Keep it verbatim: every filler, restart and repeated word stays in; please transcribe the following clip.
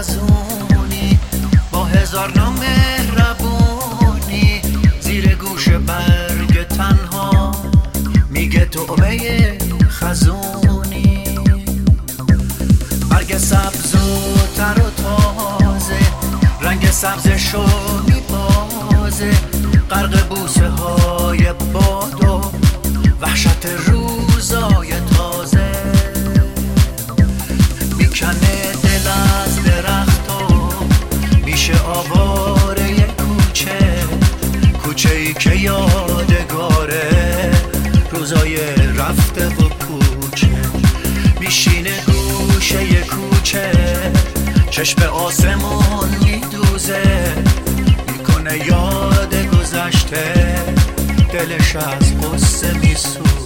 خزونی با هزار نام مهربونی زیر گوش برگ تنها میگه توبه خزونی. برگ سبز و تر و تازه رنگ سبزشو میبازه غرق بوسه های باد و وحشت روزای تازه. میکنه دل از درخت و میشه آواره کوچه، کوچه ای که یادگاره روزای رفته و کوچه. میشینه گوشه کوچه چشم آسمون میدوزه، میکنه یاد گذشته دلش از قصه میسوزه.